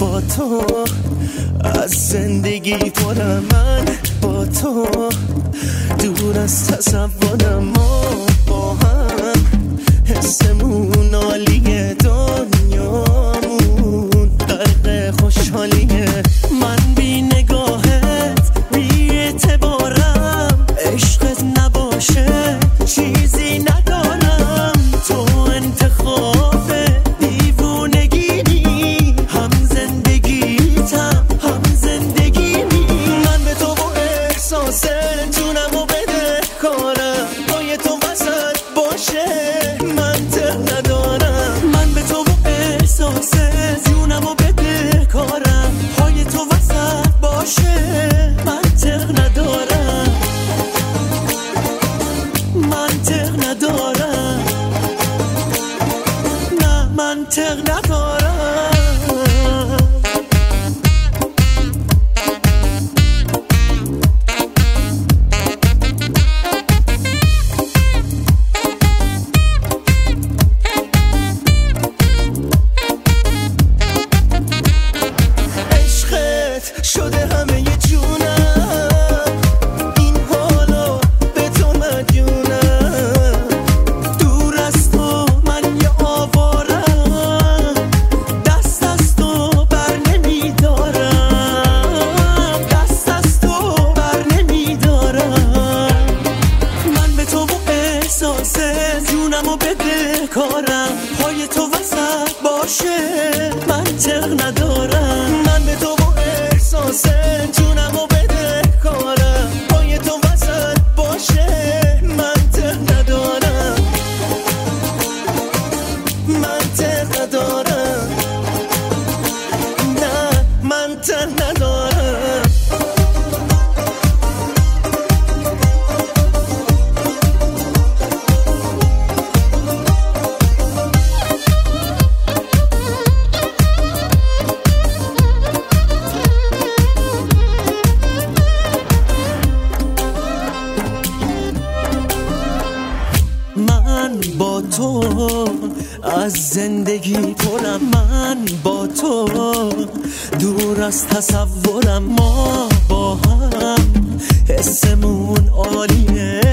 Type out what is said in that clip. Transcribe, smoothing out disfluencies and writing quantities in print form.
با تو از زندگی پرم، من با تو دور از تصورم، ما با هم حسمون عالیه، دنیامون غرق خوشحالیه. من بی نگاهت بی اعتبارم، عشقت نباشه چیزی ندارم. تو انتخاب دیوونگی، هم زندگیتم هم زندگیمی. من به تو با احساس جونمو بده کارم، پای تو وسط باشه منطق ندارم. من به تو با احساس جونمو بده کارم، پای تو وسط باشه منطق ندارم، منطق ندارم، نه منطق ندارم. عشقت شده همه ی جونم، این حالا به تو مدیونم. دور از تو من یه آوارم، دست از تو بر نمیدارم، دست از تو بر نمیدارم. من به تو با احساس جونمو بده کارم، پای تو وسط باشه منطق ندارم. من به تو با احساس جونمو بده کارم، پای تو وسط باشه منطق ندارم، منطق ندارم، نه منطق ندارم. من با تو از زندگی پرم، من با تو دور از تصورم، ما با هم حسمون عالیه،